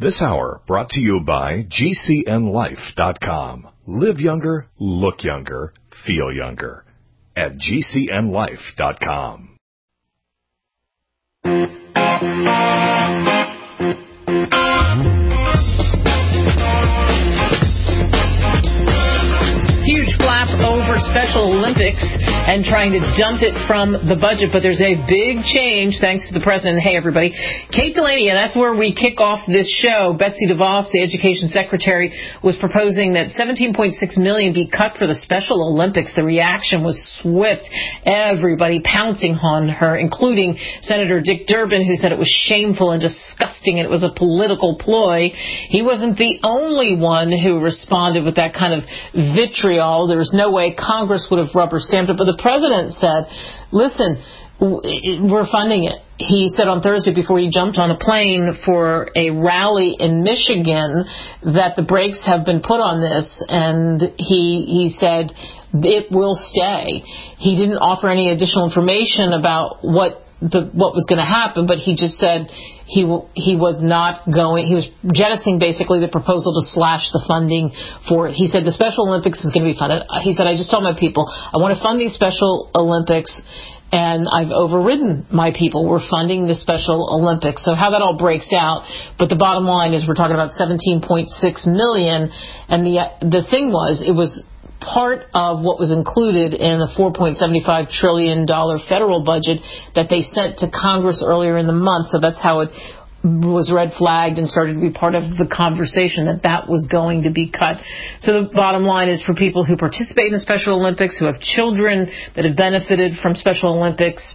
This hour brought to you by GCNLife.com. Live younger, look younger, feel younger at GCNLife.com. Huge flap over Special Olympics and trying to dump it from the budget, but there's a big change thanks to the president. Hey, everybody. Kate Delaney, and that's where we kick off this show. Betsy DeVos, the education secretary, was proposing that $17.6 million be cut for the Special Olympics. The reaction was swift. Everybody pouncing on her, including Senator Dick Durbin, who said it was shameful and disgusting and it was a political ploy. He wasn't the only one who responded with that kind of vitriol. There was no way Congress would have rubber-stamped it, but the president said, listen, we're funding it. He said on Thursday before he jumped on a plane for a rally in Michigan that the brakes have been put on this, and he said it will stay. He didn't offer any additional information about what was going to happen, but he just said he was not going. He was jettisoning basically the proposal to slash the funding for it. He said the Special Olympics is going to be funded. He said, I just told my people I want to fund these Special Olympics, and I've overridden my people. We're funding the Special Olympics. So how that all breaks out, but the bottom line is we're talking about $17.6 million, and the thing was, it was part of what was included in the $4.75 trillion federal budget that they sent to Congress earlier in the month. So that's how it was red flagged and started to be part of the conversation that was going to be cut. So the bottom line is for people who participate in the Special Olympics, who have children that have benefited from Special Olympics,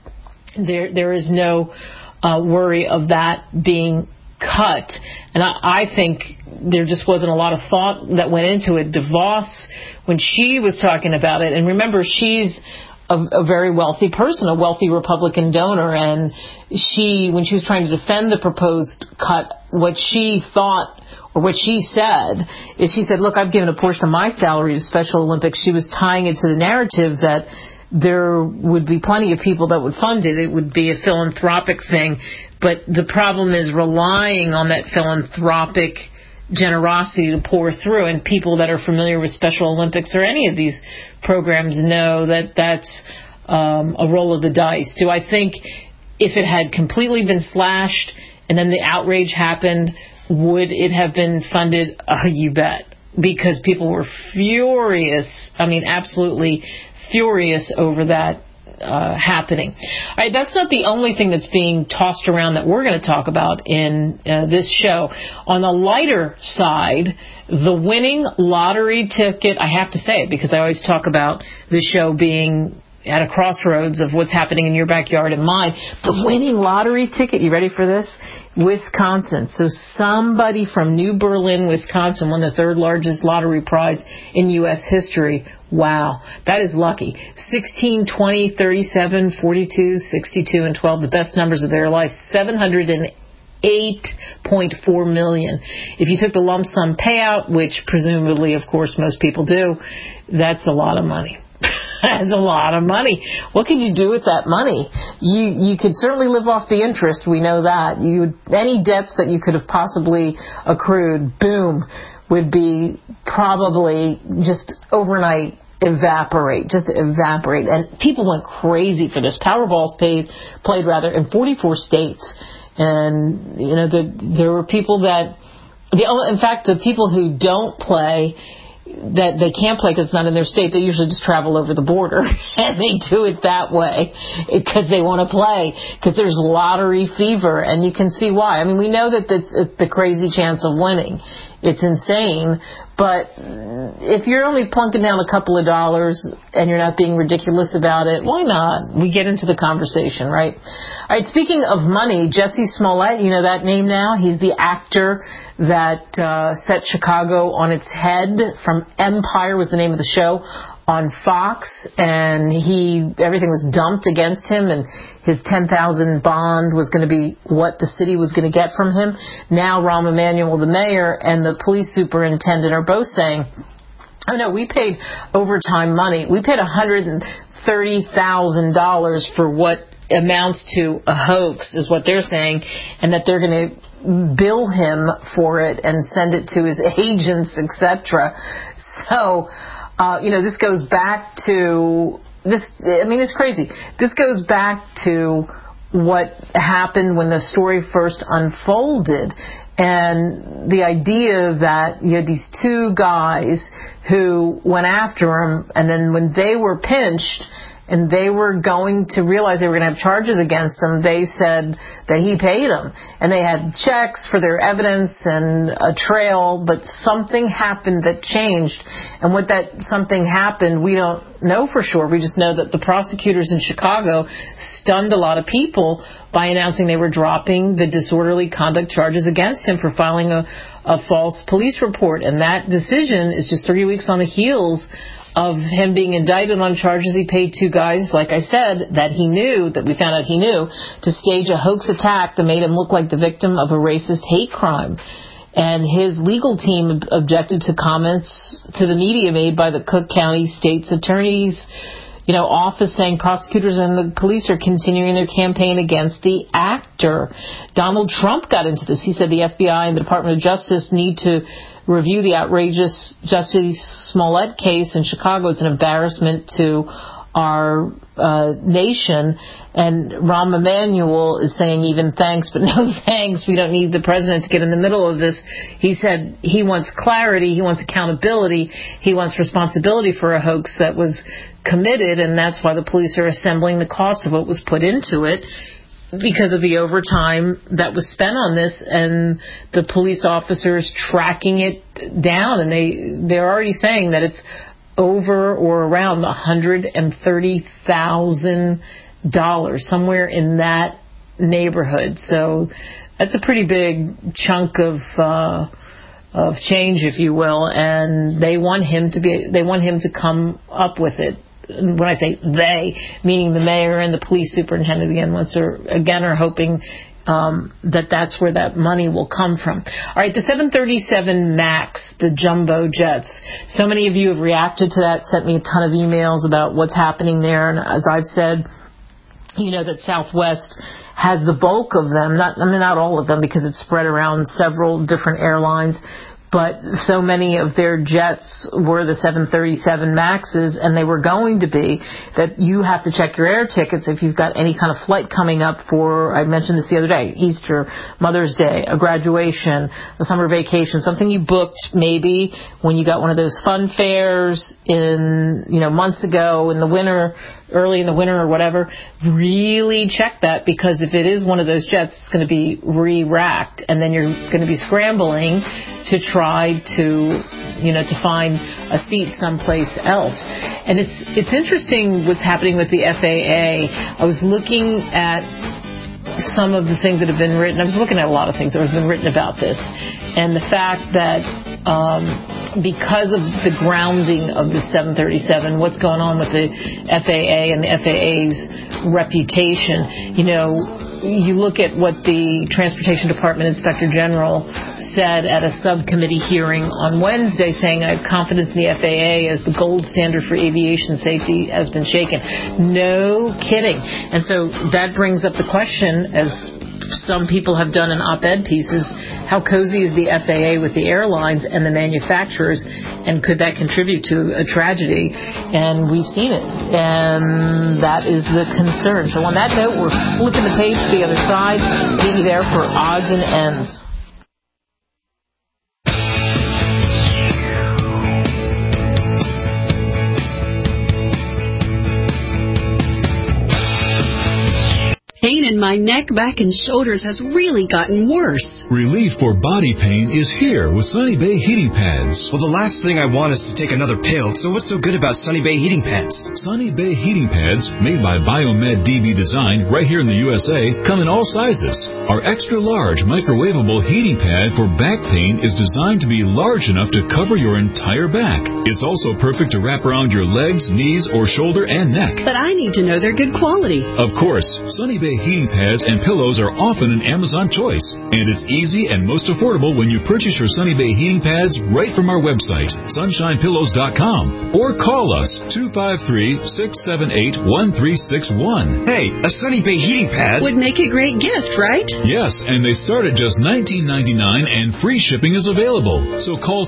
there is no worry of that being cut. And I think there just wasn't a lot of thought that went into it. DeVos, when she was talking about it, and remember, she's a very wealthy person, a wealthy Republican donor, and when she was trying to defend the proposed cut, what she thought, or what she said, is she said, look, I've given a portion of my salary to Special Olympics. She was tying it to the narrative that there would be plenty of people that would fund it. It would be a philanthropic thing. But the problem is relying on that philanthropic generosity to pour through, and people that are familiar with Special Olympics or any of these programs know that that's a roll of the dice. Do I think if it had completely been slashed and then the outrage happened, would it have been funded? You bet. Because people were furious, absolutely furious over that happening. All right, that's not the only thing that's being tossed around that we're going to talk about in this show. On the lighter side, the winning lottery ticket, I have to say it because I always talk about this show being at a crossroads of what's happening in your backyard and mine. The winning lottery ticket, you ready for this? Wisconsin. So somebody from New Berlin, Wisconsin, won the third largest lottery prize in U.S. history. Wow, that is lucky. 16, 20, 37, 42, 62, and 12, the best numbers of their life. $708.4 million. If you took the lump sum payout, which presumably, of course, most people do, that's a lot of money. That's a lot of money. What can you do with that money? You could certainly live off the interest. We know that. Any debts that you could have possibly accrued, boom, would be probably just overnight evaporate. And people went crazy for this. Powerball's played in 44 states. And, there were people that, in fact, the people who don't play, that they can't play because it's not in their state, they usually just travel over the border and they do it that way because they want to play, because there's lottery fever, and you can see why. We know that it's the crazy chance of winning. It's insane, but if you're only plunking down a couple of dollars and you're not being ridiculous about it, why not? We get into the conversation, right? All right, speaking of money, Jussie Smollett, you know that name now? He's the actor that set Chicago on its head. From Empire was the name of the show on Fox, and everything was dumped against him, and his $10,000 bond was going to be what the city was going to get from him. Now Rahm Emanuel, the mayor, and the police superintendent are both saying, oh no, we paid overtime money. We paid $130,000 for what amounts to a hoax, is what they're saying, and that they're going to bill him for it and send it to his agents, etc. So, this goes back to this. I mean, it's crazy. This goes back to what happened when the story first unfolded, and the idea that you had these two guys who went after him, and then when they were pinched and they were going to realize they were going to have charges against him, they said that he paid them. And they had checks for their evidence and a trail, but something happened that changed. And what that something happened, we don't know for sure. We just know that the prosecutors in Chicago stunned a lot of people by announcing they were dropping the disorderly conduct charges against him for filing a false police report. And that decision is just 3 weeks on the heels of him being indicted on charges he paid two guys, like I said, that we found out he knew, to stage a hoax attack that made him look like the victim of a racist hate crime. And his legal team objected to comments to the media made by the Cook County State's Attorney's office, saying prosecutors and the police are continuing their campaign against the actor. Donald Trump got into this. He said the FBI and the Department of Justice need to review the outrageous Jussie Smollett case in Chicago. It's an embarrassment to our nation. And Rahm Emanuel is saying even thanks, but no thanks. We don't need the president to get in the middle of this. He said he wants clarity, he wants accountability, he wants responsibility for a hoax that was committed, and that's why the police are assembling the cost of what was put into it, because of the overtime that was spent on this and the police officers tracking it down. And they're already saying that it's over or around $130,000, somewhere in that neighborhood. So that's a pretty big chunk of change, if you will, and they want him to come up with it. When I say they, meaning the mayor and the police superintendent again are hoping that that's where that money will come from. All right, the 737 MAX, the jumbo jets. So many of you have reacted to that, sent me a ton of emails about what's happening there. And as I've said, that Southwest has the bulk of them, not all of them, because it's spread around several different airlines. But so many of their jets were the 737 MAXs, and they were going to be, that you have to check your air tickets if you've got any kind of flight coming up for, I mentioned this the other day, Easter, Mother's Day, a graduation, a summer vacation, something you booked maybe when you got one of those fun fairs in, months ago in the winter, early in the winter or whatever. Really check that, because if it is one of those jets, it's going to be re-racked, and then you're going to be scrambling to try to find a seat someplace else. And it's interesting what's happening with the FAA. I was looking at some of the things that have been written. I was looking at a lot of things that have been written about this, and the fact that because of the grounding of the 737, what's going on with the FAA and the FAA's reputation, you look at what the Transportation Department Inspector General said at a subcommittee hearing on Wednesday, saying, I have confidence in the FAA as the gold standard for aviation safety has been shaken. No kidding. And so that brings up the question, as some people have done in op-ed pieces, how cozy is the FAA with the airlines and the manufacturers, and could that contribute to a tragedy? And we've seen it, and that is the concern. So on that note, we're flipping the page to the other side. Be there for odds and ends. Pain in my neck, back, and shoulders has really gotten worse. Relief for body pain is here with Sunny Bay Heating Pads. Well, the last thing I want is to take another pill, so what's so good about Sunny Bay Heating Pads? Sunny Bay Heating Pads, made by Biomed DB Design right here in the USA, come in all sizes. Our extra-large microwavable heating pad for back pain is designed to be large enough to cover your entire back. It's also perfect to wrap around your legs, knees, or shoulder and neck. But I need to know they're good quality. Of course, Sunny Bay Heating pads and pillows are often an Amazon choice, and it's easy and most affordable when you purchase your Sunny Bay heating pads right from our website, sunshinepillows.com, or call us 253-678-1361. Hey, a Sunny Bay heating pad would make a great gift, right? Yes, and they start at just $19.99 and free shipping is available. So call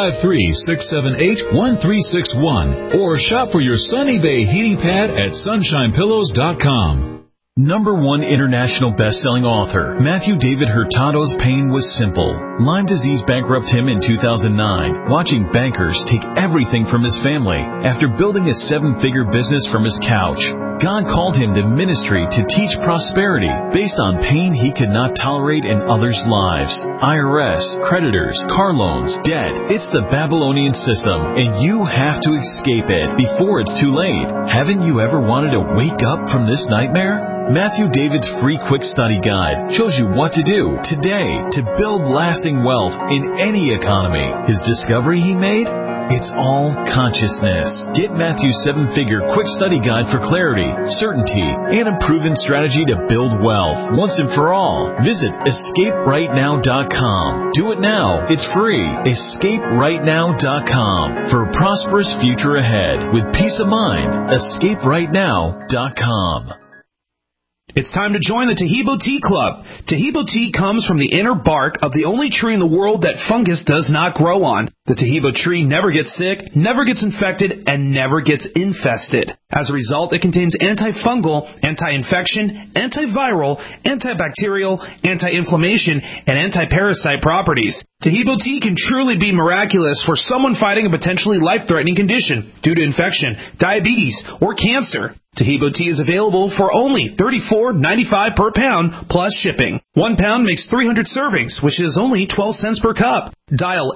253-678-1361 or shop for your Sunny Bay heating pad at sunshinepillows.com. #1 international best-selling author, Matthew David Hurtado's pain was simple. Lyme disease bankrupted him in 2009, watching bankers take everything from his family after building a 7-figure business from his couch. God called him to ministry to teach prosperity based on pain he could not tolerate in others' lives. IRS, creditors, car loans, debt. It's the Babylonian system, and you have to escape it before it's too late. Haven't you ever wanted to wake up from this nightmare? Matthew David's free quick study guide shows you what to do today to build lasting wealth in any economy. His discovery he made? It's all consciousness. Get Matthew's 7-figure quick study guide for clarity, certainty, and a proven strategy to build wealth once and for all. Visit EscapeRightNow.com. Do it now. It's free. EscapeRightNow.com for a prosperous future ahead with peace of mind. EscapeRightNow.com. It's time to join the Taheebo Tea Club. Taheebo tea comes from the inner bark of the only tree in the world that fungus does not grow on. The Taheebo tree never gets sick, never gets infected, and never gets infested. As a result, it contains antifungal, anti-infection, antiviral, antibacterial, anti-inflammation, and anti-parasite properties. Taheebo tea can truly be miraculous for someone fighting a potentially life-threatening condition due to infection, diabetes, or cancer. Taheebo tea is available for only $34.95 per pound plus shipping. 1 pound makes 300 servings, which is only 12 cents per cup. Dial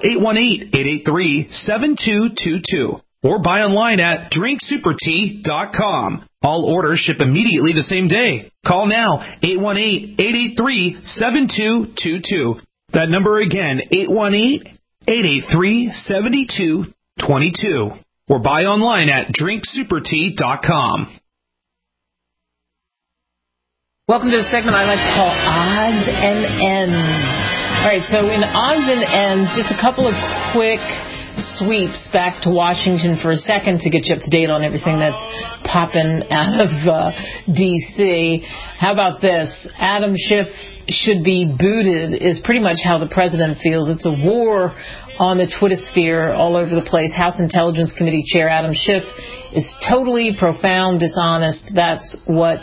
818-883-7222 or buy online at drinksupertea.com. All orders ship immediately the same day. Call now, 818-883-7222. That number again, 818-883-7222. Or buy online at drinksupertea.com. Welcome to the segment I like to call Odds and Ends. All right, so in Odds and Ends, just a couple of quick sweeps back to Washington for a second to get you up to date on everything that's popping out of D.C. How about this? Adam Schiff should be booted is pretty much how the president feels. It's a war on the Twittersphere all over the place. House Intelligence Committee Chair Adam Schiff is totally profoundly dishonest. That's what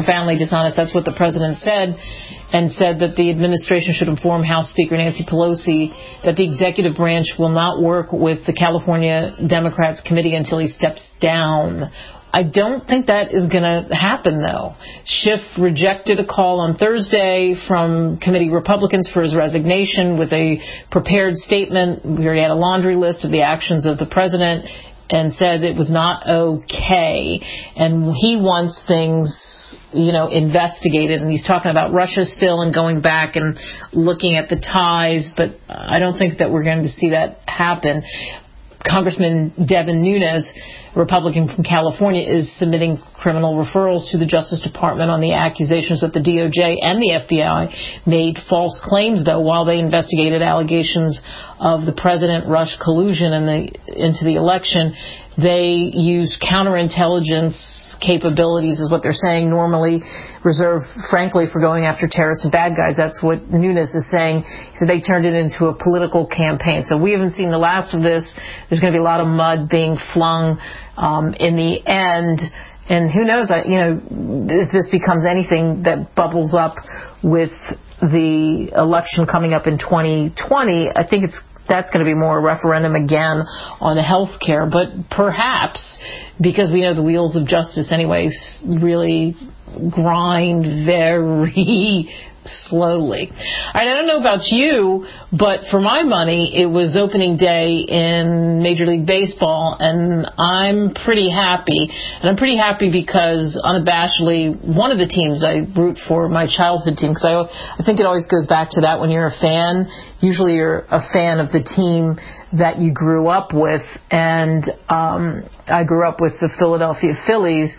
the president said, and said that the administration should inform House Speaker Nancy Pelosi that the executive branch will not work with the California Democrats committee until he steps down. I don't think that is going to happen, though. Schiff rejected a call on Thursday from committee Republicans for his resignation with a prepared statement. We already had a laundry list of the actions of the president and said it was not okay. And he wants things, investigated. And he's talking about Russia still and going back and looking at the ties. But I don't think that we're going to see that happen. Congressman Devin Nunes, Republican from California, is submitting criminal referrals to the Justice Department on the accusations that the DOJ and the FBI made false claims, though, while they investigated allegations of the president-Rush collusion into the election. They used counterintelligence capabilities, is what they're saying, normally reserved, frankly, for going after terrorists and bad guys. That's what Nunes is saying. He said they turned it into a political campaign. So we haven't seen the last of this. There's going to be a lot of mud being flung in the end. And who knows, if this becomes anything that bubbles up with the election coming up in 2020, I think that's going to be more a referendum again on the health care. But perhaps, because we know the wheels of justice anyways really grind very slowly. All right, I don't know about you, but for my money, it was opening day in Major League Baseball, and I'm pretty happy. And I'm pretty happy because, unabashedly, one of the teams I root for, my childhood team, because I think it always goes back to that when you're a fan. Usually you're a fan of the team that you grew up with, and I grew up with the Philadelphia Phillies.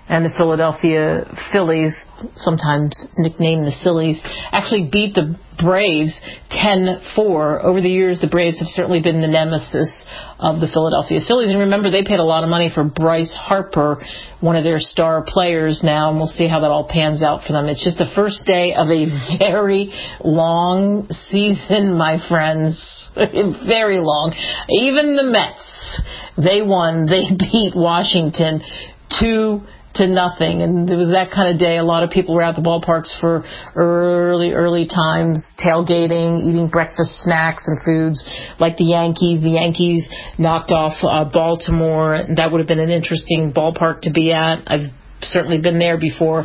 and the Philadelphia Phillies, sometimes nicknamed the Sillies, actually beat the Braves 10-4. Over the years, the Braves have certainly been the nemesis of the Philadelphia Phillies. And remember, they paid a lot of money for Bryce Harper, one of their star players now, and we'll see how that all pans out for them. It's just the first day of a very long season, my friends. Very long. Even the Mets, they won. They beat Washington 2-0, and it was that kind of day. A lot of people were at the ballparks for early times, tailgating, eating breakfast snacks and foods like the Yankees. The Yankees knocked off Baltimore. That would have been an interesting ballpark to be at. I've certainly been there before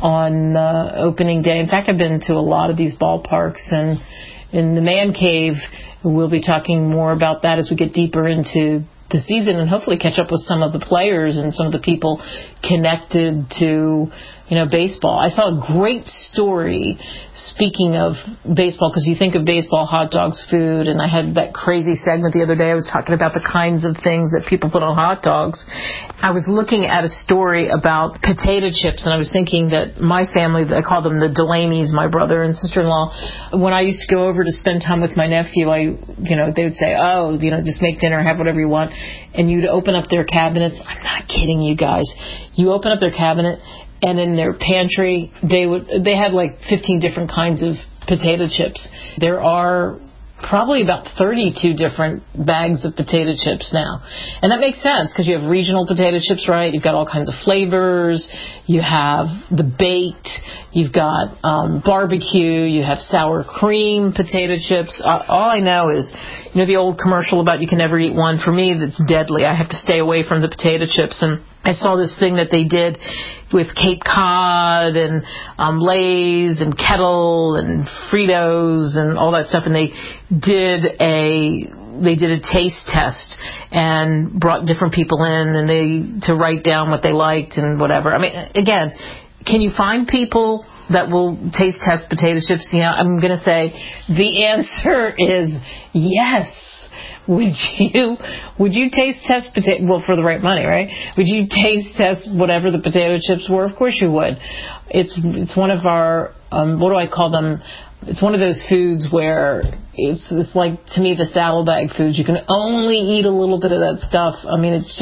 on opening day. In fact, I've been to a lot of these ballparks, and in the Man Cave, we'll be talking more about that as we get deeper into the season and hopefully catch up with some of the players and some of the people connected to, baseball. I saw a great story, speaking of baseball, because you think of baseball, hot dogs, food, and I had that crazy segment the other day. I was talking about the kinds of things that people put on hot dogs. I was looking at a story about potato chips, and I was thinking that my family, I call them the Delaney's, my brother and sister-in-law, when I used to go over to spend time with my nephew, they would say, just make dinner, have whatever you want, and you'd open up their cabinets. I'm not kidding you guys. You open up their cabinet, and in their pantry, they had like 15 different kinds of potato chips. There are probably about 32 different bags of potato chips now. And that makes sense because you have regional potato chips, right? You've got all kinds of flavors. You have the baked. You've got barbecue. You have sour cream potato chips. All I know is, the old commercial about you can never eat one. For me, that's deadly. I have to stay away from the potato chips. And I saw this thing that they did with Cape Cod and Lay's and Kettle and Fritos and all that stuff, and they did a taste test and brought different people in and to write down what they liked and whatever. I mean, again, can you find people that will taste test potato chips? I'm going to say the answer is yes. Would you taste test potato? Well, for the right money, right? Would you taste test whatever the potato chips were? Of course you would. It's one of our what do I call them? It's one of those foods where it's like, to me, the saddlebag foods. You can only eat a little bit of that stuff. I mean, it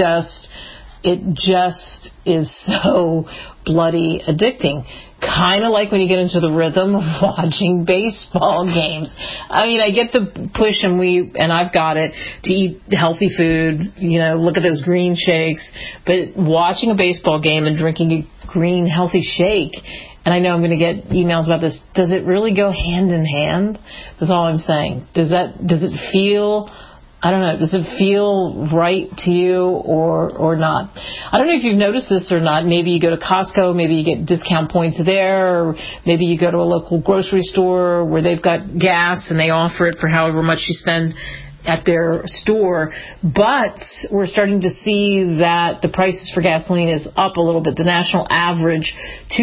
just is so bloody addicting. Kind of like when you get into the rhythm of watching baseball games. I mean, I get the push, and I've got it, to eat healthy food, look at those green shakes. But watching a baseball game and drinking a green, healthy shake, and I know I'm going to get emails about this, does it really go hand in hand? That's all I'm saying. Does it feel... I don't know, does it feel right to you or not? I don't know if you've noticed this or not. Maybe you go to Costco, maybe you get discount points there, or maybe you go to a local grocery store where they've got gas and they offer it for however much you spend at their store. But we're starting to see that the prices for gasoline is up a little bit. The national average,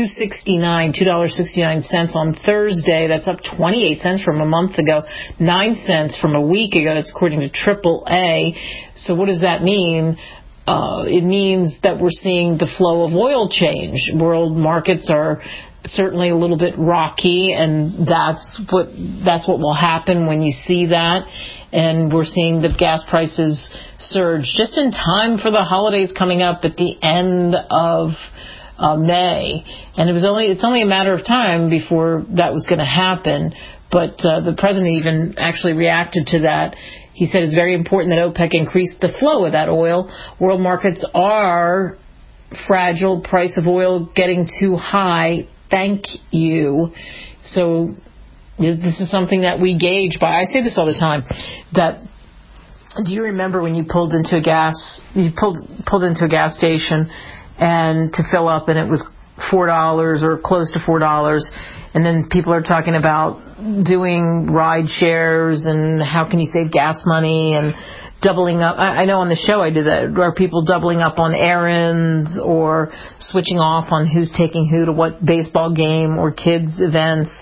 $2.69 on Thursday. That's up 28 cents from a month ago, 9 cents from a week ago. That's according to AAA. So what does that mean? It means that we're seeing the flow of oil change. World markets are certainly a little bit rocky, and that's what will happen when you see that. And we're seeing the gas prices surge just in time for the holidays coming up at the end of May. And it's only a matter of time before that was going to happen. But the president even actually reacted to that. He said it's very important that OPEC increase the flow of that oil. World markets are fragile. Price of oil getting too high. Thank you. So this is something that we gauge by. I say this all the time. Do you remember when you pulled into a gas station and to fill up, and it was $4 or close to $4, and then people are talking about doing ride shares and how can you save gas money and doubling up. I know on the show I did that. Are people doubling up on errands or switching off on who's taking who to what baseball game or kids events?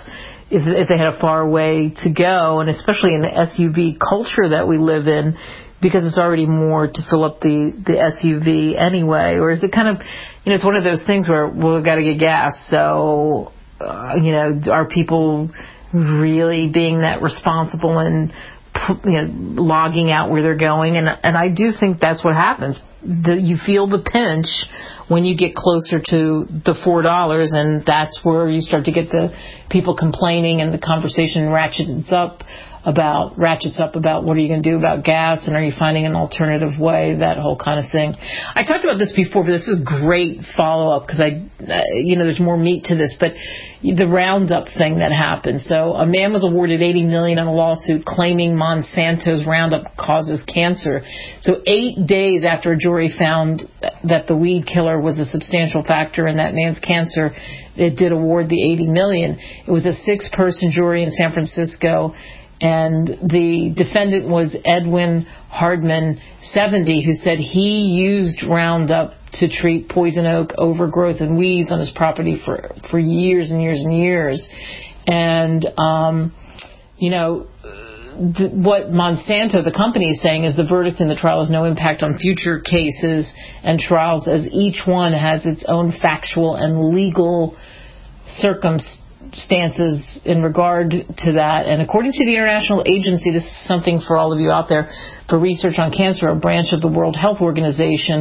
if they had a far way to go, and especially in the SUV culture that we live in, because it's already more to fill up the SUV anyway? Or is it kind of, it's one of those things where, well, we've got to get gas, so, are people really being that responsible and logging out where they're going? And I do think that's what happens. You feel the pinch when you get closer to the $4, and that's where you start to get the people complaining, and the conversation ratchets up about what are you going to do about gas, and are you finding an alternative way, that whole kind of thing. I talked about this before, but this is great follow-up, because there's more meat to this, but the Roundup thing that happened. So a man was awarded $80 million on a lawsuit claiming Monsanto's Roundup causes cancer. So 8 days after a jury found that the weed killer was a substantial factor in that man's cancer, it did award the $80 million. It was a 6-person jury in San Francisco, and the defendant was Edwin Hardman, 70, who said he used Roundup to treat poison oak, overgrowth, and weeds on his property for years and years and years. And, what Monsanto, the company, is saying is the verdict in the trial has no impact on future cases and trials, as each one has its own factual and legal circumstances in regard to that. And according to the International Agency, this is something for all of you out there, for research on cancer, a branch of the World Health Organization,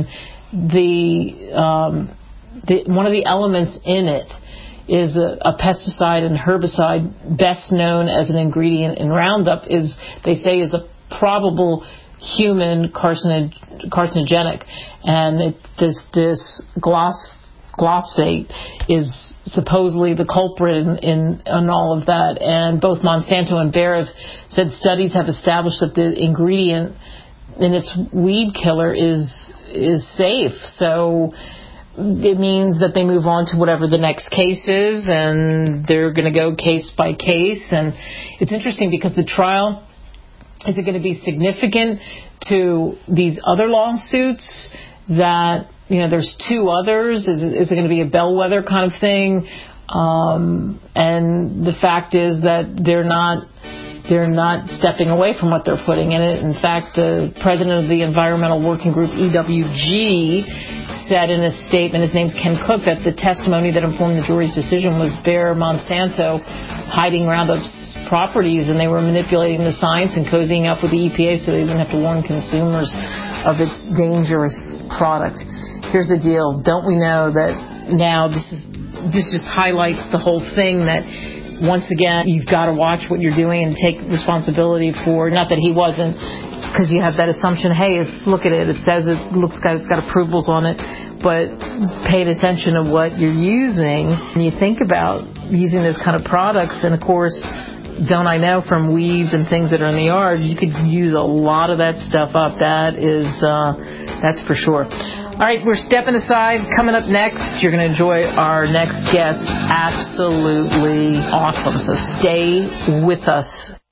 one of the elements in it is a pesticide and herbicide best known as an ingredient in Roundup, they say is a probable human carcinogenic, and this glyphosate is supposedly the culprit in all of that. And both Monsanto and Bayer have said studies have established that the ingredient in its weed killer is safe. So it means that they move on to whatever the next case is, and they're going to go case by case. And it's interesting because the trial, is it going to be significant to these other lawsuits that, there's 2 others? Is it going to be a bellwether kind of thing? And the fact is that they're not stepping away from what they're putting in it. In fact, the president of the Environmental Working Group, EWG, said in a statement, his name's Ken Cook, that the testimony that informed the jury's decision was Bayer Monsanto hiding Roundup's properties, and they were manipulating the science and cozying up with the EPA so they wouldn't have to warn consumers of its dangerous product. Here's the deal. Don't we know that now this just highlights the whole thing, that once again, you've got to watch what you're doing and take responsibility for, not that he wasn't, because you have that assumption, hey, look at it, it says it's got approvals on it, but paying attention to what you're using. And you think about using those kind of products, and of course, don't I know, from weeds and things that are in the yard, you could use a lot of that stuff up. That's for sure. All right, we're stepping aside. Coming up next, you're going to enjoy our next guest. Absolutely awesome. So stay with us.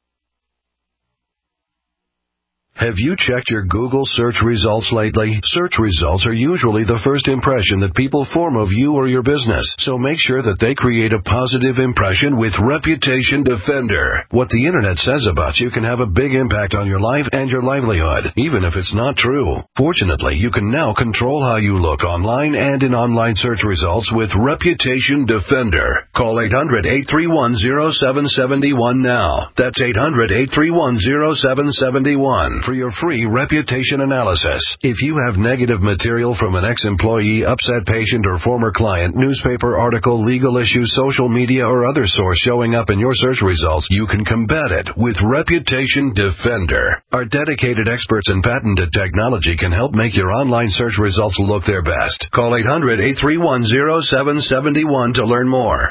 Have you checked your Google search results lately? Search results are usually the first impression that people form of you or your business, so make sure that they create a positive impression with Reputation Defender. What the internet says about you can have a big impact on your life and your livelihood, even if it's not true. Fortunately, you can now control how you look online and in online search results with Reputation Defender. Call 800-831-0771 now. That's 800-831-0771. for your free reputation analysis. If you have negative material from an ex-employee, upset patient, or former client, newspaper article, legal issue, social media, or other source showing up in your search results, you can combat it with Reputation Defender. Our dedicated experts in patented technology can help make your online search results look their best. Call 800-831-0771 to learn more.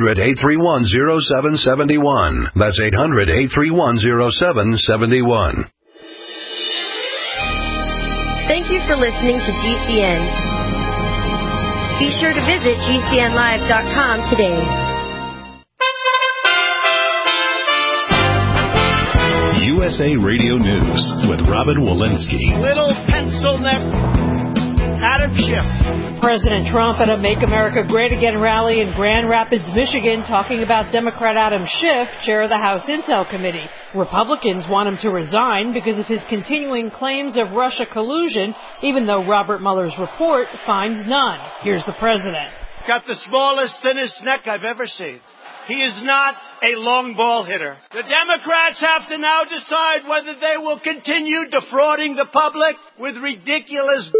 800-831-0771. That's 800-831-0771. Thank you for listening to GCN. Be sure to visit GCNlive.com today. USA Radio News with Robin Walensky. Little pencil neck Adam Schiff. President Trump at a Make America Great Again rally in Grand Rapids, Michigan, talking about Democrat Adam Schiff, chair of the House Intel Committee. Republicans want him to resign because of his continuing claims of Russia collusion, even though Robert Mueller's report finds none. Here's the president. Got the smallest, thinnest neck I've ever seen. He is not a long ball hitter. The Democrats have to now decide whether they will continue defrauding the public with ridiculous.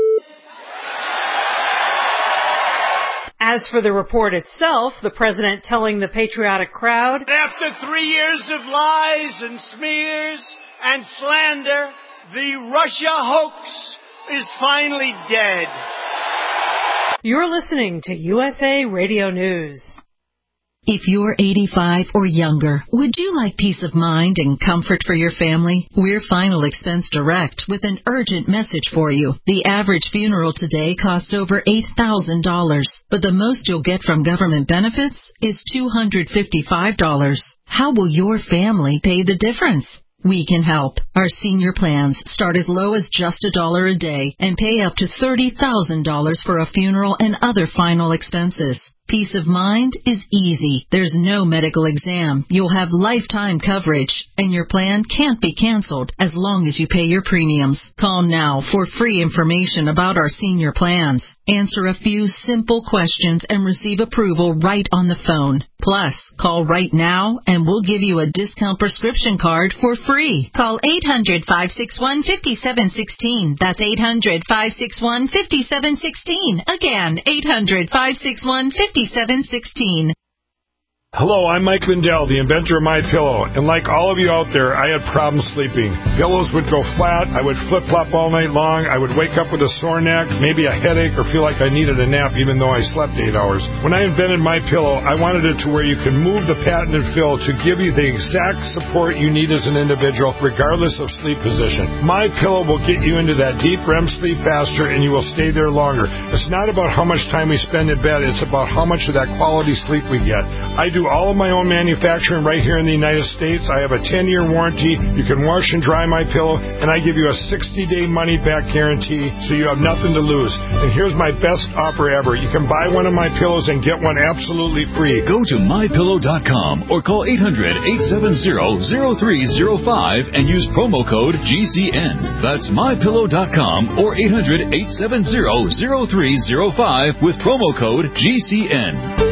As for the report itself, the president telling the patriotic crowd, after 3 years of lies and smears and slander, the Russia hoax is finally dead. You're listening to USA Radio News. If you're 85 or younger, would you like peace of mind and comfort for your family? We're Final Expense Direct with an urgent message for you. The average funeral today costs over $8,000, but the most you'll get from government benefits is $255. How will your family pay the difference? We can help. Our senior plans start as low as just $1 a day and pay up to $30,000 for a funeral and other final expenses. Peace of mind is easy. There's no medical exam. You'll have lifetime coverage, and your plan can't be canceled as long as you pay your premiums. Call now for free information about our senior plans. Answer a few simple questions and receive approval right on the phone. Plus, call right now and we'll give you a discount prescription card for free. Call 800-561-5716. That's 800-561-5716. Again, 800-561-5716. Hello, I'm Mike Lindell, the inventor of MyPillow, and like all of you out there, I had problems sleeping. Pillows would go flat, I would flip-flop all night long, I would wake up with a sore neck, maybe a headache, or feel like I needed a nap even though I slept 8 hours. When I invented MyPillow, I wanted it to where you can move the patented fill to give you the exact support you need as an individual, regardless of sleep position. MyPillow will get you into that deep REM sleep faster, and you will stay there longer. It's not about how much time we spend in bed, it's about how much of that quality sleep we get. I do all of my own manufacturing right here in the United States. I have a 10-year warranty. You can wash and dry my pillow, and I give you a 60-day money-back guarantee, so you have nothing to lose. And here's my best offer ever. You can buy one of my pillows and get one absolutely free. Go to MyPillow.com or call 800-870-0305 and use promo code GCN. That's MyPillow.com or 800-870-0305 with promo code GCN.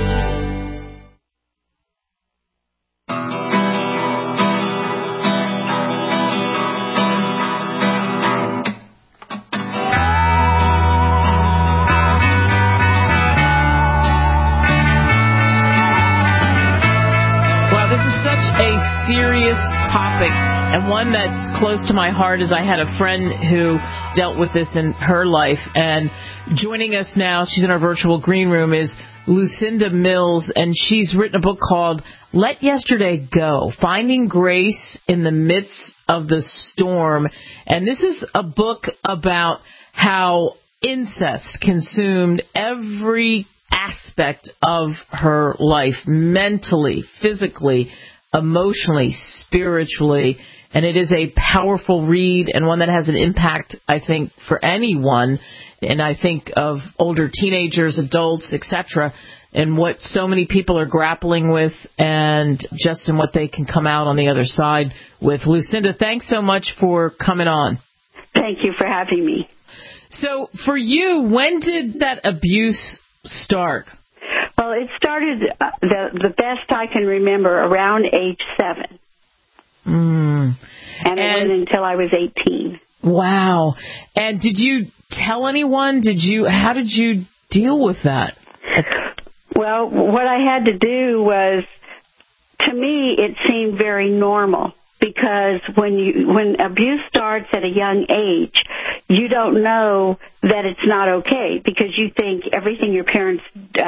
Topic, and one that's close to my heart is I had a friend who dealt with this in her life, and joining us now, she's in our virtual green room, is Lucinda Mills, and she's written a book called Let Yesterday Go, Finding Grace in the Midst of the Storm. And this is a book about how incest consumed every aspect of her life, mentally, physically, emotionally, spiritually, and it is a powerful read and one that has an impact, I think, for anyone, and I think of older teenagers, adults, etc., and what so many people are grappling with and just in what they can come out on the other side with. Lucinda, thanks so much for coming on. Thank you for having me. So for you, when did that abuse start? Well, it started, the best I can remember, around age 7. And it went until I was 18. Wow. And did you tell anyone? How did you deal with that? Well, what I had to do was, to me, it seemed very normal. Because when abuse starts at a young age, you don't know that it's not okay, because you think everything your parents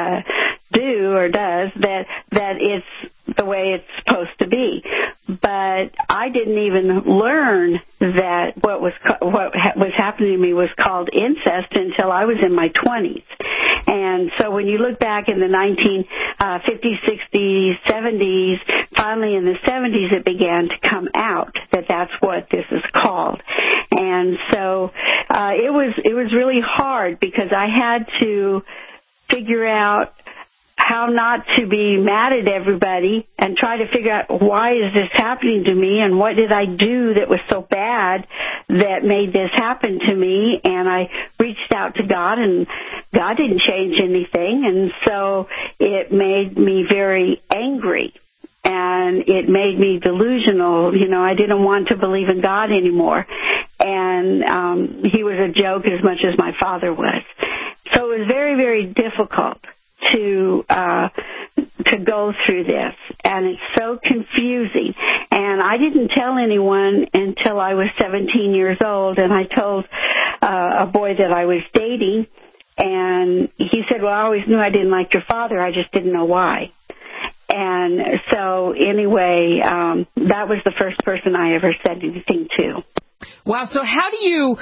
do or does that it's the way it's supposed to be. But I didn't even learn that what was happening to me was called incest until I was in my 20s. And so when you look back in the 1950s, 60s, 70s, finally in the 70s it began to come out that that's what this is called. And so it was really hard because I had to figure out how not to be mad at everybody and try to figure out why is this happening to me and what did I do that was so bad that made this happen to me. And I reached out to God, and God didn't change anything. And so it made me very angry. And it made me delusional. You know, I didn't want to believe in God anymore. And he was a joke as much as my father was. So it was very, very difficult to go through this. And it's so confusing. And I didn't tell anyone until I was 17 years old. And I told a boy that I was dating. And he said, well, I always knew I didn't like your father. I just didn't know why. And so anyway, that was the first person I ever said anything to. Wow. So how do you,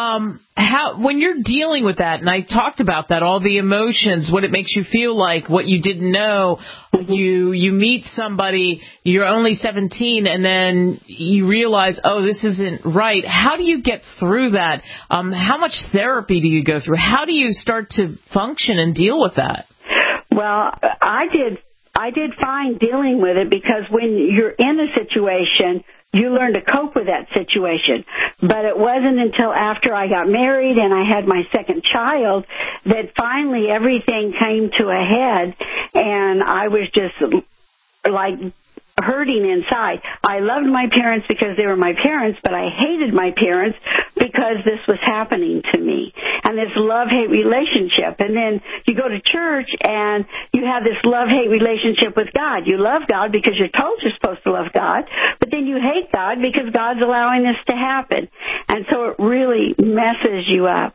when you're dealing with that, and I talked about that, all the emotions, what it makes you feel like, what you didn't know, you meet somebody, you're only 17, and then you realize, oh, this isn't right. How do you get through that? How much therapy do you go through? How do you start to function and deal with that? Well, I did fine dealing with it because when you're in a situation, you learn to cope with that situation. But it wasn't until after I got married and I had my second child that finally everything came to a head, and I was just like hurting inside. I loved my parents because they were my parents, but I hated my parents because this was happening to me. And this love-hate relationship. And then you go to church and you have this love-hate relationship with God. You love God because you're told you're supposed to love God, but then you hate God because God's allowing this to happen. And so it really messes you up.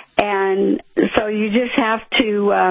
And so you just have to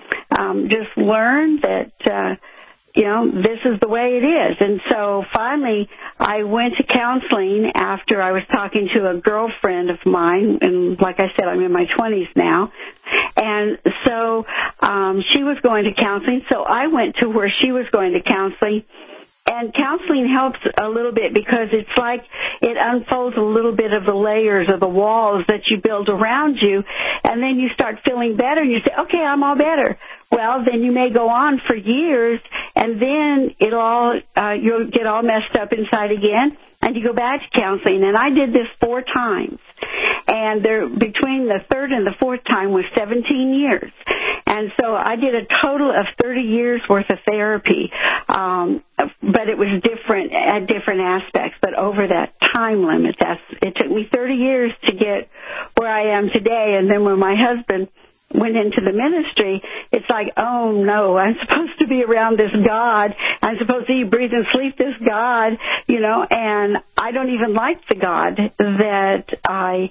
just learn that this is the way it is. And so finally I went to counseling after I was talking to a girlfriend of mine. And like I said, I'm in my 20s now. And so she was going to counseling. So I went to where she was going to counseling. And counseling helps a little bit because it's like it unfolds a little bit of the layers of the walls that you build around you, and then you start feeling better, and you say, okay, I'm all better. Well, then you may go on for years, and then you'll get all messed up inside again, and you go back to counseling. And I did this 4 times. And between the third and the fourth time was 17 years. And so I did a total of 30 years worth of therapy. But it was different at different aspects. But over that time limit, it took me 30 years to get where I am today. And then when my husband went into the ministry, it's like, oh no, I'm supposed to be around this God. I'm supposed to eat, breathe, and sleep this God, and I don't even like the God that I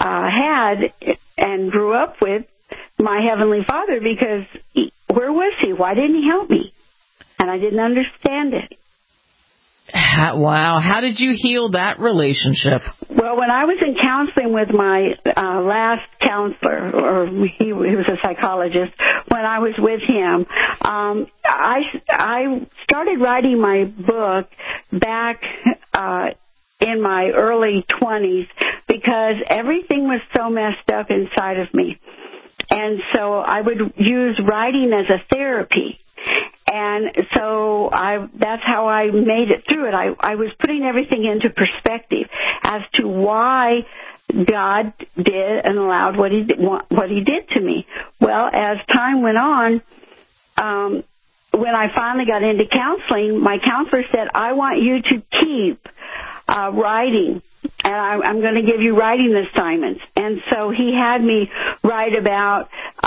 had and grew up with, my Heavenly Father, because where was He? Why didn't He help me? And I didn't understand it. Wow. How did you heal that relationship? Well, when I was in counseling with my last counselor, or he was a psychologist, when I was with him, I started writing my book back in my early 20s because everything was so messed up inside of me. And so I would use writing as a therapy. And so that's how I made it through it. I was putting everything into perspective as to why God did and allowed what He did to me. Well, as time went on, when I finally got into counseling, my counselor said, I want you to keep writing, and I'm going to give you writing assignments. And so he had me write about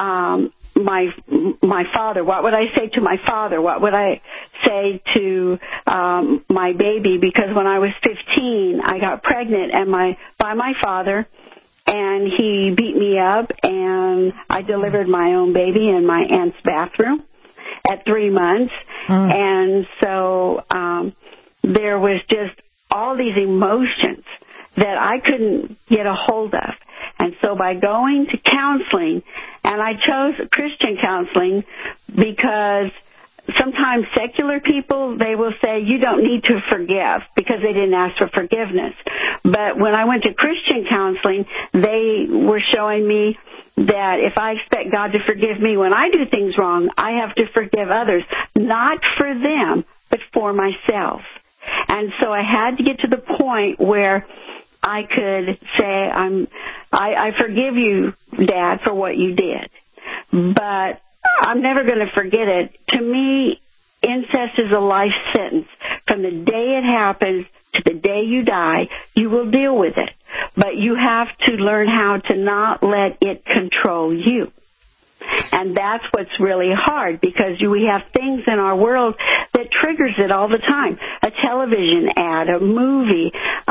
my father. What would I say to my father? What would I say to my baby? Because when I was 15, I got pregnant by my father, and he beat me up, and I delivered my own baby in my aunt's bathroom at 3 months. And so there was just all these emotions that I couldn't get a hold of. And so by going to counseling, and I chose Christian counseling because sometimes secular people, they will say you don't need to forgive because they didn't ask for forgiveness. But when I went to Christian counseling, they were showing me that if I expect God to forgive me when I do things wrong, I have to forgive others, not for them, but for myself. And so I had to get to the point where I could say, I forgive you, Dad, for what you did. But I'm never going to forget it. To me, incest is a life sentence. From the day it happens to the day you die, you will deal with it. But you have to learn how to not let it control you. And that's what's really hard, because we have things in our world that triggers it all the time. A television ad, a movie,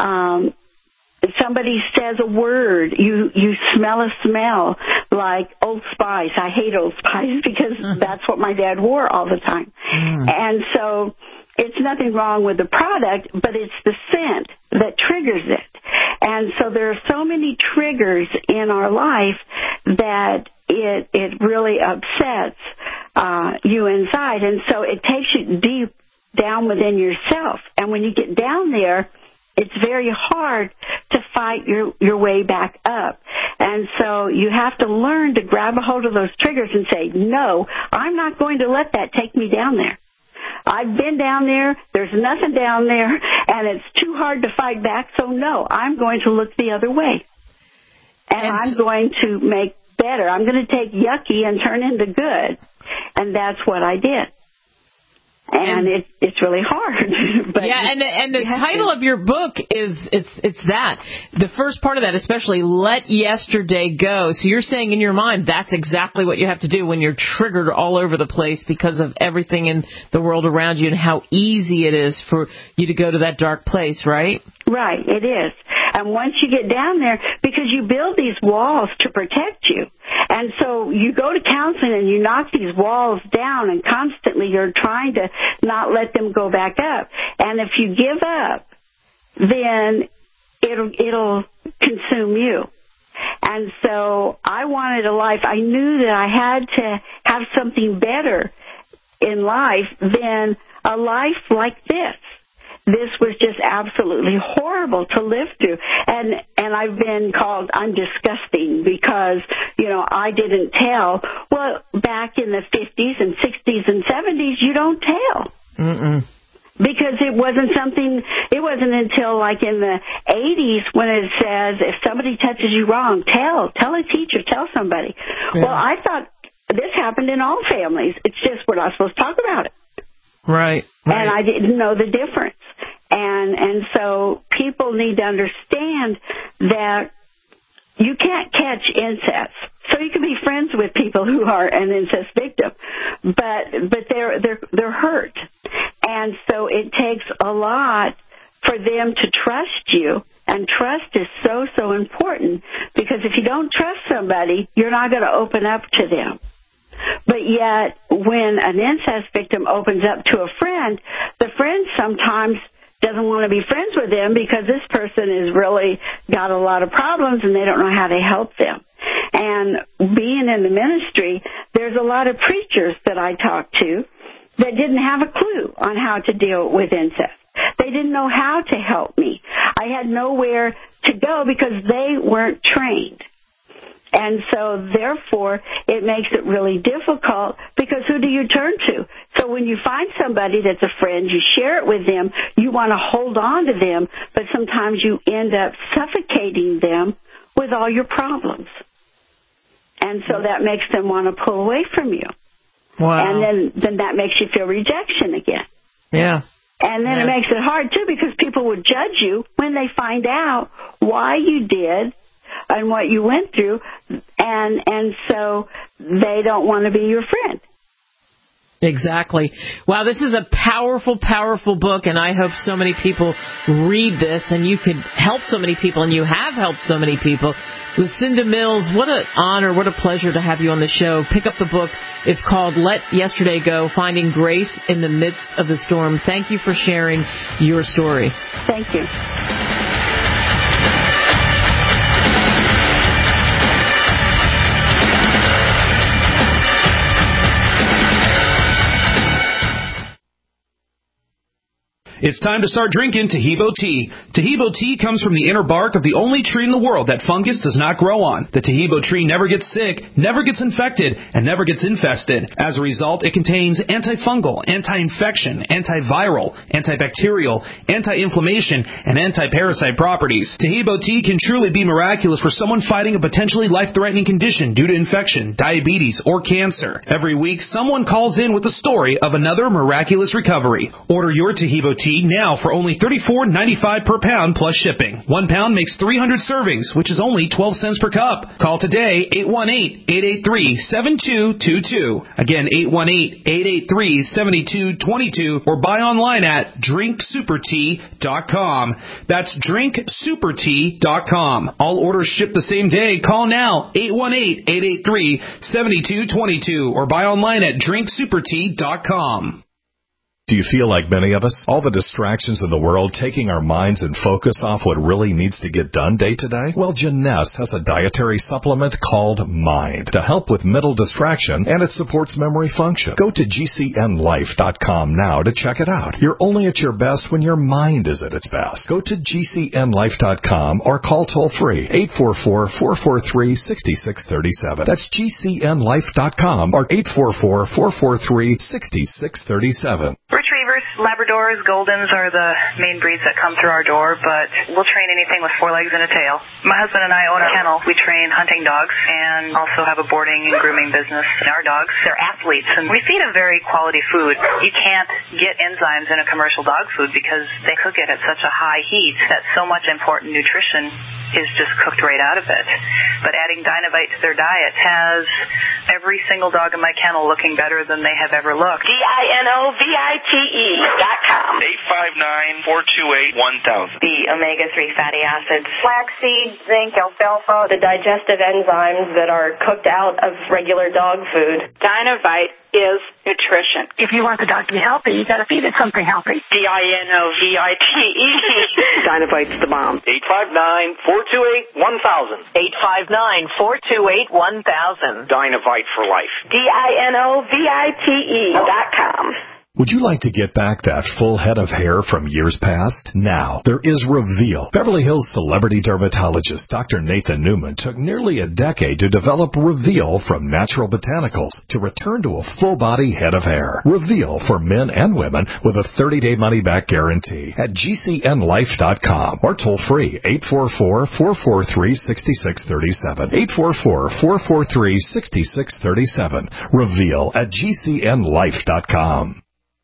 somebody says a word, you smell a smell like Old Spice. I hate Old Spice because that's what my dad wore all the time. And so it's nothing wrong with the product, but it's the scent that triggers it. And so there are so many triggers in our life that it really upsets you inside. And so it takes you deep down within yourself. And when you get down there, it's very hard to fight your way back up. And so you have to learn to grab a hold of those triggers and say, no, I'm not going to let that take me down there. I've been down there, there's nothing down there, and it's too hard to fight back, so no, I'm going to look the other way. And I'm going to make better. I'm going to take yucky and turn into good. And that's what I did. And it's really hard. But yeah, and the title of your book is it's that. The first part of that especially, Let Yesterday Go. So you're saying in your mind that's exactly what you have to do when you're triggered all over the place because of everything in the world around you and how easy it is for you to go to that dark place, right? Right, it is. And once you get down there, because you build these walls to protect you. And so you go to counseling and you knock these walls down, and constantly you're trying to not let them go back up. And if you give up, then it'll consume you. And so I wanted a life. I knew that I had to have something better in life than a life like this. This was just absolutely horrible to live through. And I've been called, I'm disgusting because, I didn't tell. Well, back in the 50s and 60s and 70s, you don't tell. Because it wasn't until like in the 80s when it says, if somebody touches you wrong, tell a teacher, tell somebody. Yeah. Well, I thought this happened in all families. It's just we're not supposed to talk about it. Right. And I didn't know the difference. And so people need to understand that you can't catch incest. So you can be friends with people who are an incest victim, but they're hurt. And so it takes a lot for them to trust you, and trust is so important, because if you don't trust somebody, you're not going to open up to them. But yet, when an incest victim opens up to a friend, the friend sometimes doesn't want to be friends with them because this person has really got a lot of problems and they don't know how to help them. And being in the ministry, there's a lot of preachers that I talked to that didn't have a clue on how to deal with incest. They didn't know how to help me. I had nowhere to go because they weren't trained. And so, therefore, it makes it really difficult, because who do you turn to? So when you find somebody that's a friend, you share it with them, you want to hold on to them, but sometimes you end up suffocating them with all your problems. And so that makes them want to pull away from you. Wow. And then that makes you feel rejection again. Yeah. And then it makes it hard, too, because people would judge you when they find out why you did and what you went through, and so they don't want to be your friend. Exactly. Wow, this is a powerful, powerful book, and I hope so many people read this, and you can help so many people, and you have helped so many people. Lucinda Mills, what an honor, what a pleasure to have you on the show. Pick up the book. It's called Let Yesterday Go, Finding Grace in the Midst of the Storm. Thank you for sharing your story. Thank you. It's time to start drinking Taheebo tea. Taheebo tea comes from the inner bark of the only tree in the world that fungus does not grow on. The Taheebo tree never gets sick, never gets infected, and never gets infested. As a result, it contains antifungal, anti-infection, antiviral, antibacterial, anti-inflammation, and anti-parasite properties. Taheebo tea can truly be miraculous for someone fighting a potentially life-threatening condition due to infection, diabetes, or cancer. Every week, someone calls in with a story of another miraculous recovery. Order your Taheebo tea now for only $34.95 per pound plus shipping. 1 pound makes 300 servings, which is only 12 cents per cup. Call today, 818-883-7222. Again, 818-883-7222, or buy online at drinksupertea.com. That's drinksupertea.com. All orders ship the same day. Call now, 818-883-7222, or buy online at drinksupertea.com. Do you feel like many of us? All the distractions in the world taking our minds and focus off what really needs to get done day to day? Well, Genest has a dietary supplement called Mind to help with mental distraction, and it supports memory function. Go to GCNLife.com now to check it out. You're only at your best when your mind is at its best. Go to GCNLife.com or call toll-free 844-443-6637. That's GCNLife.com or 844-443-6637. Retrievers, Labradors, Goldens are the main breeds that come through our door, but we'll train anything with 4 legs and a tail. My husband and I own a kennel. We train hunting dogs and also have a boarding and grooming business. And our dogs, they're athletes, and we feed them very quality food. You can't get enzymes in a commercial dog food because they cook it at such a high heat that so much important nutrition is just cooked right out of it. But adding Dynovite to their diet has every single dog in my kennel looking better than they have ever looked. DINOVITE.com. 859-428-1000. The omega-3 fatty acids, flaxseed, zinc, alfalfa, the digestive enzymes that are cooked out of regular dog food. Dynovite is nutrition. If you want the dog to be healthy, you got to feed it something healthy. DINOVITE. Dynovite's the bomb. 859-428-1000. 859-428-1000. Dynovite for life. DINOVITE.com. Would you like to get back that full head of hair from years past? Now, there is Reveal. Beverly Hills celebrity dermatologist Dr. Nathan Newman took nearly a decade to develop Reveal from natural botanicals to return to a full-body head of hair. Reveal for men and women with a 30-day money-back guarantee at GCNLife.com or toll-free 844-443-6637. 844-443-6637. Reveal at GCNLife.com.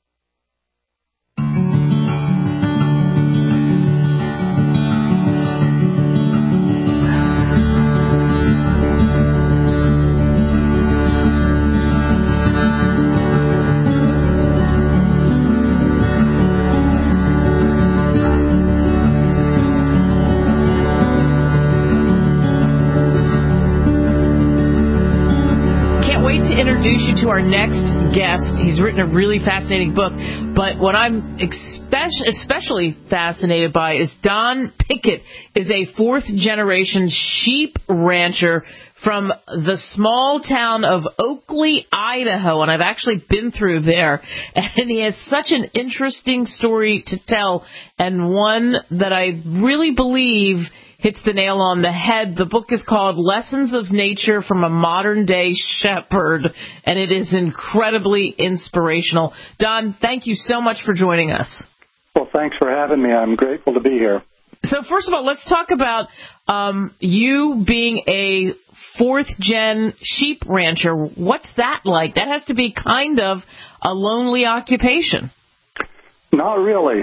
Introduce you to our next guest. He's written a really fascinating book, but what I'm especially fascinated by is Don Pickett is a fourth-generation sheep rancher from the small town of Oakley, Idaho, and I've actually been through there, and he has such an interesting story to tell, and one that I really believe hits the nail on the head. The book is called Lessons of Nature from a Modern-Day Shepherd, and it is incredibly inspirational. Don, thank you so much for joining us. Well, thanks for having me. I'm grateful to be here. So first of all, let's talk about you being a fourth-gen sheep rancher. What's that like? That has to be kind of a lonely occupation. Not really.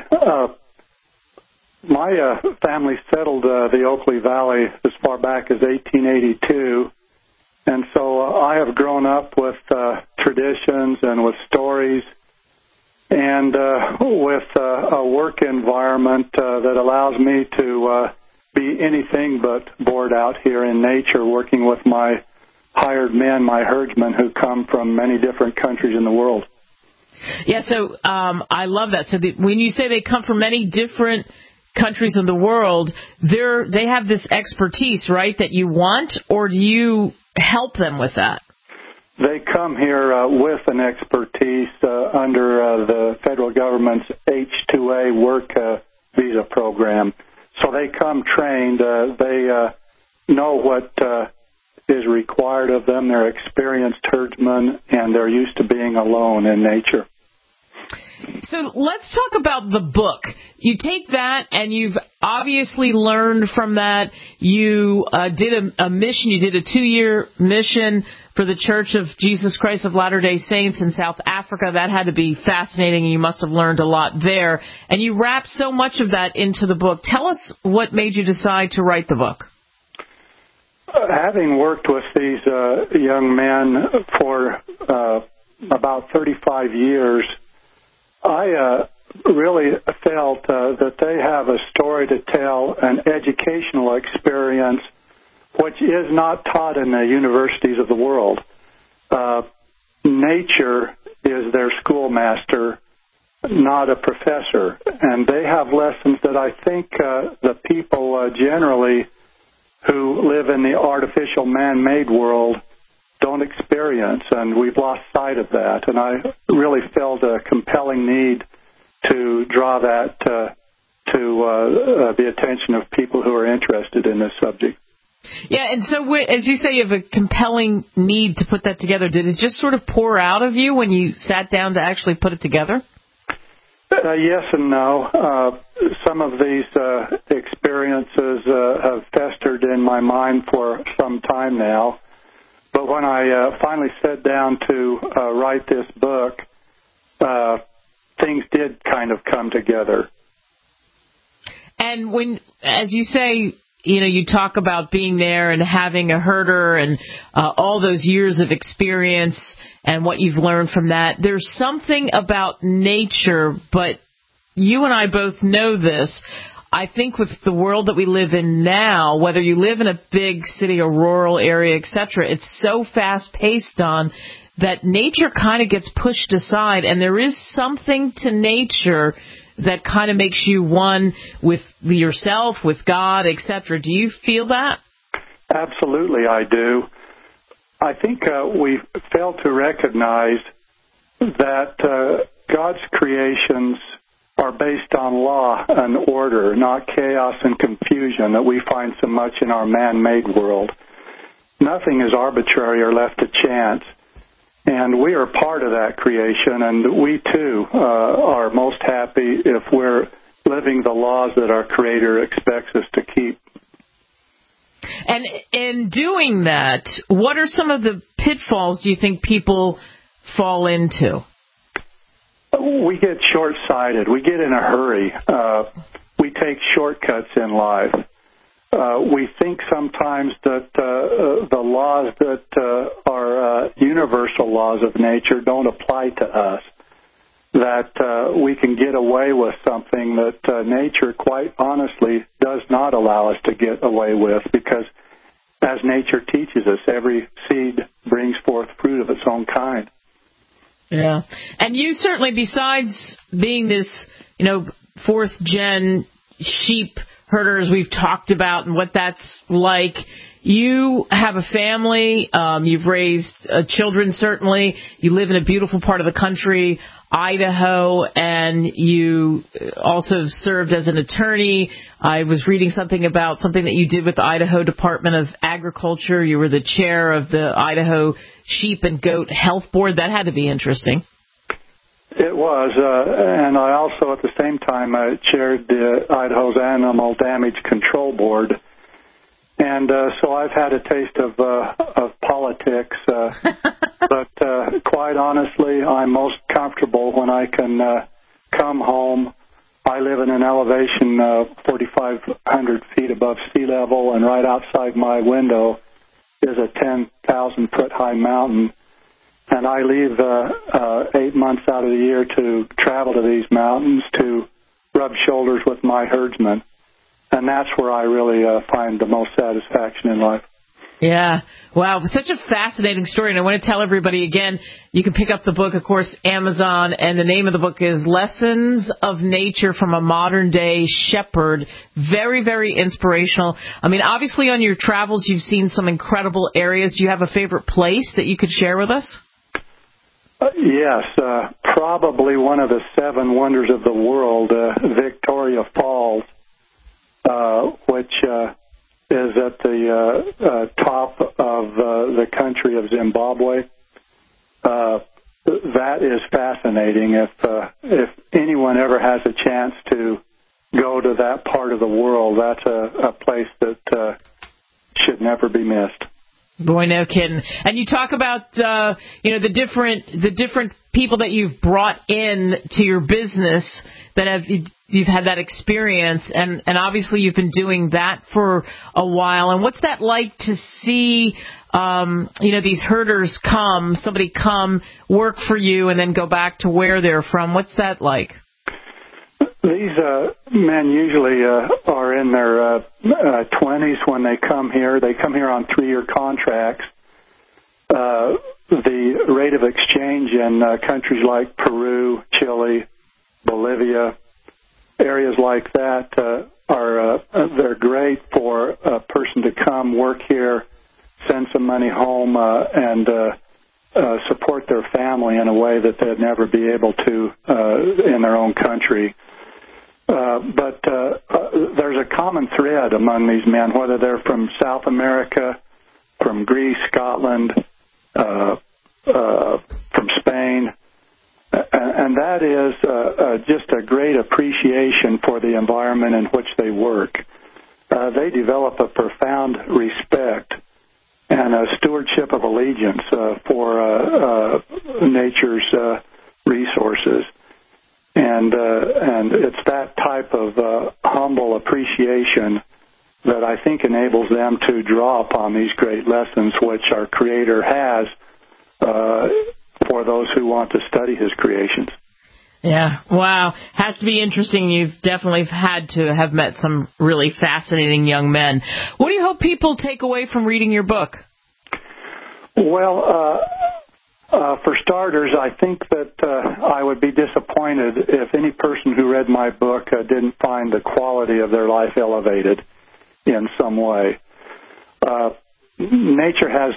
My family settled the Oakley Valley as far back as 1882, and so I have grown up with traditions and with stories and with a work environment that allows me to be anything but bored out here in nature, working with my hired men, my herdsmen, who come from many different countries in the world. Yeah, so I love that. So when you say they come from many different countries in the world, they have this expertise, right, that you want, or do you help them with that? they come here with an expertise under the federal government's H-2A work visa program. So they come trained. They know what is required of them. They're experienced herdsmen, and they're used to being alone in nature. So let's talk about the book. You take that, and you've obviously learned from that. You did a mission. You did a 2-year mission for the Church of Jesus Christ of Latter-day Saints in South Africa. That had to be fascinating, and you must have learned a lot there. And you wrapped so much of that into the book. Tell us what made you decide to write the book. Having worked with these young men for about 35 years, I really felt that they have a story to tell, an educational experience, which is not taught in the universities of the world. Nature is their schoolmaster, not a professor. And they have lessons that I think the people generally who live in the artificial man-made world don't experience, and we've lost sight of that. And I really felt a compelling need to draw that to the attention of people who are interested in this subject. Yeah, and so as you say, you have a compelling need to put that together. Did it just sort of pour out of you when you sat down to actually put it together? Yes and no. Some of these experiences have festered in my mind for some time now. But when I finally sat down to write this book, things did kind of come together. And when, as you say, you talk about being there and having a herder and all those years of experience and what you've learned from that. There's something about nature, but you and I both know this. I think with the world that we live in now, whether you live in a big city or rural area, etc., it's so fast-paced on that nature kind of gets pushed aside, and there is something to nature that kind of makes you one with yourself, with God, etc. Do you feel that? Absolutely, I do. I think we fail to recognize that God's creations are based on law and order, not chaos and confusion that we find so much in our man-made world. Nothing is arbitrary or left to chance. And we are part of that creation, and we, too, are most happy if we're living the laws that our Creator expects us to keep. And in doing that, what are some of the pitfalls do you think people fall into? We get short-sighted. We get in a hurry. We take shortcuts in life. We think sometimes that the laws that are universal laws of nature don't apply to us, that we can get away with something that nature, quite honestly, does not allow us to get away with, because as nature teaches us, every seed brings forth fruit of its own kind. Yeah. And you certainly, besides being this, fourth-gen sheep herder, as we've talked about, and what that's like, you have a family. You've raised children, certainly. You live in a beautiful part of the country, Idaho, and you also served as an attorney. I was reading something about something that you did with the Idaho Department of Agriculture. You were the chair of the Idaho Sheep and Goat Health Board. That had to be interesting. It was, and I also at the same time chaired the Idaho's Animal Damage Control Board. And so I've had a taste of politics, but quite honestly, I'm most comfortable when I can come home. I live in an elevation 4,500 feet above sea level, and right outside my window is a 10,000-foot high mountain. And I leave 8 months out of the year to travel to these mountains to rub shoulders with my herdsmen. And that's where I really find the most satisfaction in life. Yeah. Wow, such a fascinating story. And I want to tell everybody again, you can pick up the book, of course, Amazon, and the name of the book is Lessons of Nature from a Modern Day Shepherd. Very, very inspirational. I mean, obviously on your travels, you've seen some incredible areas. Do you have a favorite place that you could share with us? Yes, probably one of the 7 wonders of the world, Victoria Falls, which is at the top of the country of Zimbabwe. That is fascinating. If anyone ever has a chance to go to that part of the world, that's a place that should never be missed. Boy, no kidding. And you talk about the different people that you've brought in to your business that you've had that experience, and obviously you've been doing that for a while. And what's that like to see these herders somebody come work for you and then go back to where they're from? What's that like? These men usually are in their 20s when they come here. They come here on 3-year contracts. The rate of exchange in countries like Peru, Chile, Bolivia, areas like that they're great for a person to come work here, send some money home, and support their family in a way that they'd never be able to in their own country. But there's a common thread among these men, whether they're from South America, from Greece, Scotland, from Spain, and that is just a great appreciation for the environment in which they work. They develop a profound respect and a stewardship of allegiance for nature's resources. And it's that type of humble appreciation that I think enables them to draw upon these great lessons which our Creator has for those who want to study His creations. Yeah, wow. Has to be interesting. You've definitely had to have met some really fascinating young men. What do you hope people take away from reading your book? Well, for starters, I think that I would be disappointed if any person who read my book didn't find the quality of their life elevated in some way. Nature has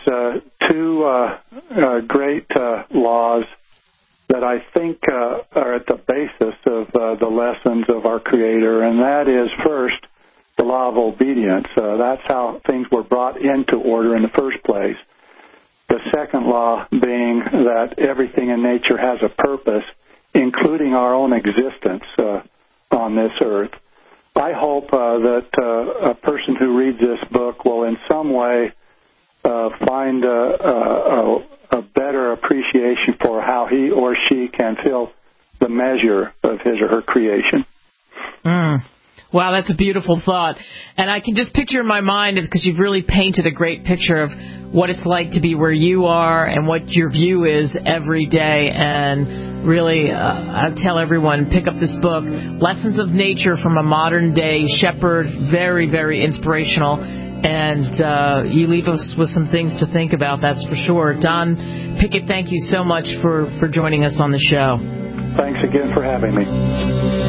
2 great laws that I think are at the basis of the lessons of our Creator, and that is, first, the law of obedience. That's how things were brought into order in the first place. The second law being that everything in nature has a purpose, including our own existence on this earth. I hope that a person who reads this book will in some way find a better appreciation for how he or she can feel the measure of his or her creation. Wow, that's a beautiful thought. And I can just picture in my mind, because you've really painted a great picture of what it's like to be where you are and what your view is every day. And really, I tell everyone, pick up this book, Lessons of Nature from a Modern Day Shepherd. Very, very inspirational. And you leave us with some things to think about, that's for sure. Don Pickett, thank you so much for joining us on the show. Thanks again for having me.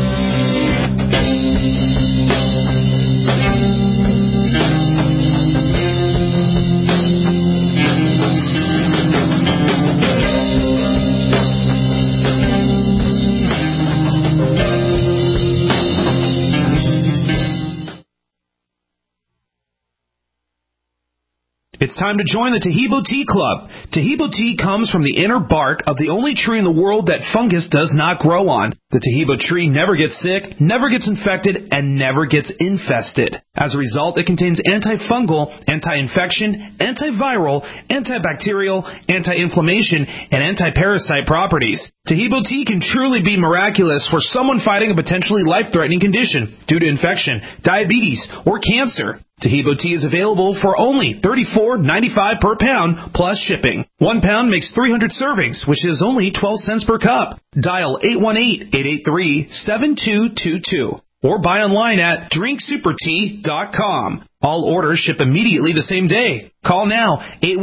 It's time to join the Taheebo Tea Club. Taheebo tea comes from the inner bark of the only tree in the world that fungus does not grow on. The Taheebo tree never gets sick, never gets infected, and never gets infested. As a result, it contains antifungal, anti-infection, antiviral, antibacterial, anti-inflammation, and anti-parasite properties. Taheebo tea can truly be miraculous for someone fighting a potentially life-threatening condition due to infection, diabetes, or cancer. Taheebo tea is available for only $34.95 per pound plus shipping. 1 pound makes 300 servings, which is only 12 cents per cup. Dial 818-883-7222. or buy online at drinksupertea.com. All orders ship immediately the same day. Call now,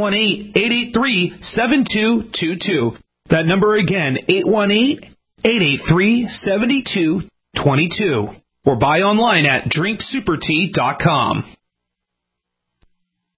818-883-7222. That number again, 818-883-7222. Or buy online at drinksupertea.com.